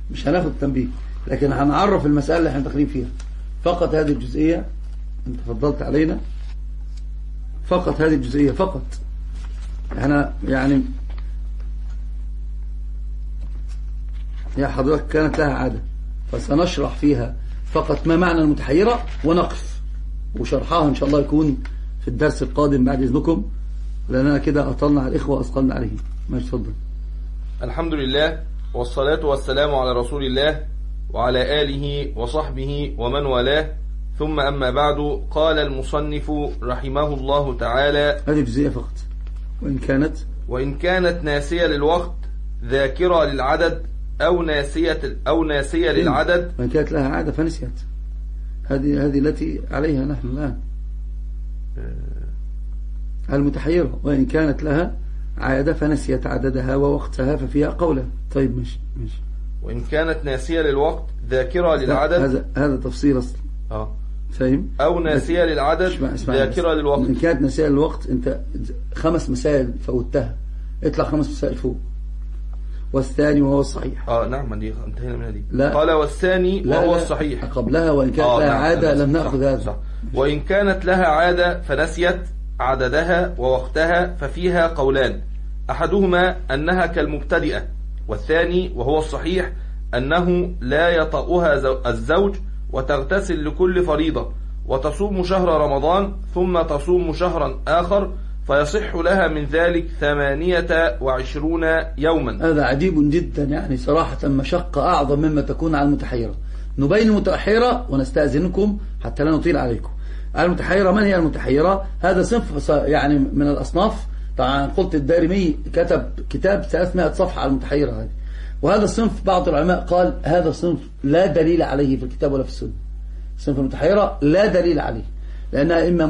مش هناخد تنبيه، لكن هنعرف المسألة اللي احنا داخلين فيها فقط. هذه الجزئية انت فضلت علينا فقط، هذه الجزئية فقط. احنا يعني يا حضرتك كانت لها عادة، فسنشرح فيها فقط ما معنى المتحيرة ونقف، وشرحها إن شاء الله يكون في الدرس القادم بعد إذنكم، لأننا كده أطلنا على الإخوة وأثقلنا عليهم. ماشي، اتفضل. الحمد لله والصلاة والسلام على رسول الله وعلى آله وصحبه ومن والاه، ثم أما بعد. قال المصنف رحمه الله تعالى: هذه جزئية فقط. وإن كانت ناسية للوقت، ذاكرة للعدد، أو ناسية للعدد. وإن كانت لها عادة فنسيت. هذه التي عليها نحن الآن المتحيرة. وإن كانت لها عادة فنسيت عددها ووقتها ففيها قولا. طيب ماشي. وإن كانت ناسية للوقت، ذاكرة للعدد. هذا تفصيل أصلا. فاهم؟ أو ناسية للعدد، ذاكرة للوقت. إن كانت ناسية للوقت، أنت 5 مسائل فوتها، اطلع 5 مسائل فوق. والثاني وهو الصحيح. نعم، دي انتهينا منها دي. لا. قال والثاني وهو الصحيح. قبلها وإن كانت لها عادة لم نأخذ هذا. وإن كانت لها عادة فنسيت عددها ووقتها ففيها قولان: أحدهما أنها كالمبتدئة، والثاني وهو الصحيح أنه لا يطأها الزوج، وتغتسل لكل فريضة، وتصوم شهر رمضان ثم تصوم شهرا آخر، فيصح لها من ذلك 28 يوما. هذا عجيب جدا، يعني صراحة مشقة أعظم مما تكون على المتحيرة. نبين المتحيرة ونستأذنكم حتى لا نطيل عليكم. المتحيرة، من هي المتحيرة؟ هذا صنف يعني من الأصناف. طبعا قلت الدارمي كتب كتاب 300 صفحة على المتحيرة هذه، وهذا الصنف بعض العلماء قال هذا الصنف لا دليل عليه في الكتاب ولا في السنة. صنف المتحيرة لا دليل عليه، لأنها إما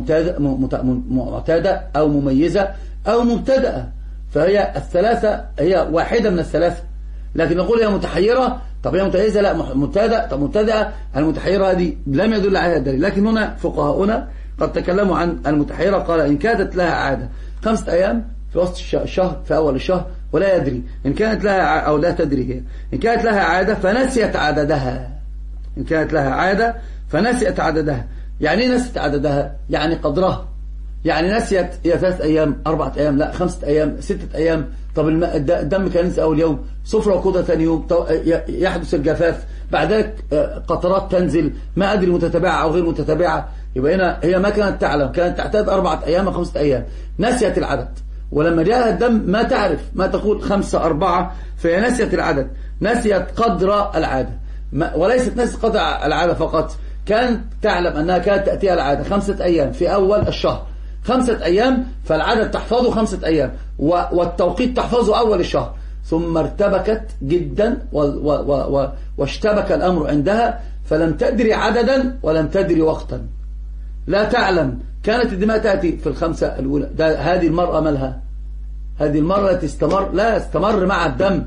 معتادة أو مميزة أو مبتدأة، فهي الثلاثة، هي واحدة من الثلاثة. لكن نقول هي متحيرة، طب هي متميزة؟ لا، مبتدأ. طب مبتدأة. المتحيرة هذه لم يدل عليها الدليل، لكن هنا فقهاؤنا قد تكلموا عن المتحيرة. قال إن كانت لها عادة 5 أيام في وسط الشهر، في أول الشهر، ولا يدري إن كانت لها أو لا تدري هي، إن كانت لها عادة فنسيت عددها. إن كانت لها عادة فنسيت عددها. يعني ايه نسيت عددها؟ يعني قدرها. يعني نسيت هي 3 أيام، 4 أيام، لا 5 أيام، 6 أيام. طب الدم كان ينزل أول يوم، صفرة وقودة ثاني يوم، يحدث الجفاف، بعد ذلك قطرات تنزل، ما أدري متتابعة أو غير متتابعة. يبقى هنا هي ما كانت تعلم، كانت تعتاد 4 أيام أو 5 أيام، نسيت العدد. ولما جاءها الدم ما تعرف، ما تقول 5 4، فهي نسيت العدد، نسيت قدر العادة. وليست نسيت قدر العادة فقط، كانت تعلم أنها كانت تأتيها العادة 5 أيام في أول الشهر، 5 أيام، فالعدد تحفظه 5 أيام، والتوقيت تحفظه أول الشهر. ثم ارتبكت جدا واشتبك الأمر عندها، فلم تدري عددا ولم تدري وقتا، لا تعلم. كانت الدماء تأتي في ال5 الأولى. هذه المرأة مالها؟ هذه المرأة استمر مع الدم،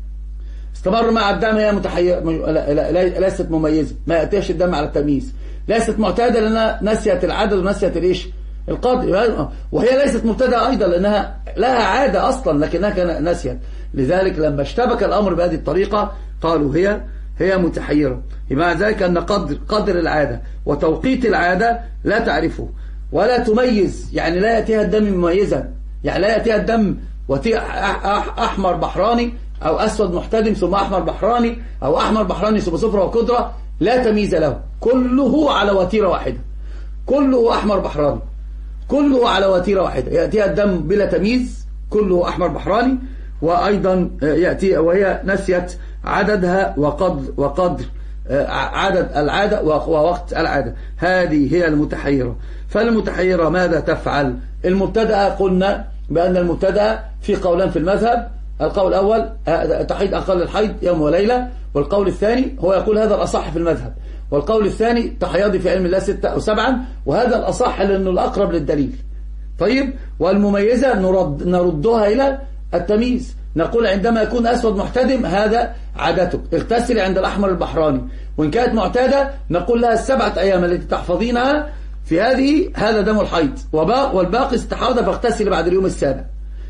هي متحيرة، ليست مميزة، ما يأتيش الدم على التمييز، ليست معتادة لأنها نسيت العدد ونسيت الإيش القدر، وهي ليست مبتدأة أيضا لأنها لها عادة أصلا لكنها نسيت. لذلك لما اشتبك الأمر بهذه الطريقة قالوا هي متحيرة. مع ذلك أن قدر العادة وتوقيت العادة لا تعرفه ولا تميز، يعني لا يأتيها الدم مميزا، يعني لا يأتيها الدم أحمر بحراني أو أسود محتدم ثم أحمر بحراني أو أحمر بحراني ثم صفرة وكدرة، لا تمييز له، كله على وتيرة واحدة، كله أحمر بحراني، كله على وتيرة واحدة، يأتيها الدم بلا تمييز، كله أحمر بحراني. وأيضا يأتي وهي نسيت عددها وقدر عدد العادة ووقت العادة. هذه هي المتحيرة. فالمتحيرة ماذا تفعل؟ المبتدأة قلنا بأن المبتدأة في قولان في المذهب. القول الأول تحيض أقل الحيض يوم وليلة، والقول الثاني هو يقول هذا الأصح في المذهب، والقول الثاني تحيضي في علم الله 6 أو 7، وهذا الأصح لأنه الأقرب للدليل. طيب، والمميزة نردها إلى التمييز، نقول عندما يكون أسود محتدم هذا عادتك، اغتسلي عند الأحمر البحراني. وإن كانت معتادة نقول لها 7 أيام التي تحفظينها في هذا دم الحيض، والباقي استحاضة فاغتسلي بعد اليوم السابع.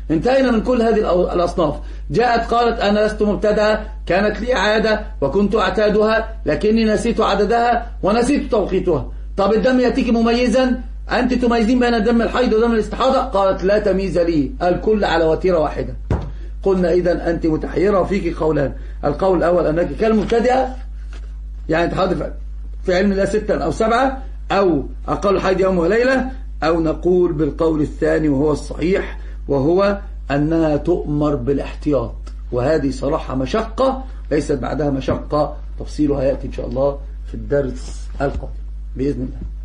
انتهينا من كل هذه الأصناف. جاءت قالت أنا لست مبتدأ، كانت لي عادة وكنت أعتادها لكني نسيت عددها ونسيت توقيتها. طب الدم يأتيك مميزا، أنت تميزين بين دم الحيض ودم الاستحاضة؟ قالت لا تمييز لي، الكل على وتيرة واحدة. قلنا إذن أنت متحيرة وفيك قولان. القول الأول أنك كالمبتدئة، يعني تحاضر في علم الله 6 أو 7 أو أقل حيض يوم وليلة، أو نقول بالقول الثاني وهو الصحيح، وهو أنها تؤمر بالاحتياط، وهذه صراحة مشقة ليست بعدها مشقة. تفصيلها يأتي إن شاء الله في الدرس القادم بإذن الله.